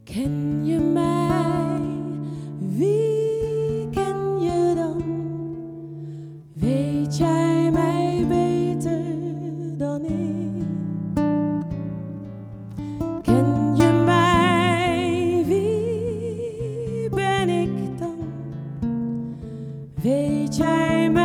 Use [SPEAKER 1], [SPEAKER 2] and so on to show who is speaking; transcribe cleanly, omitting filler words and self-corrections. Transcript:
[SPEAKER 1] Ken je mij? Wie ken je dan? Weet jij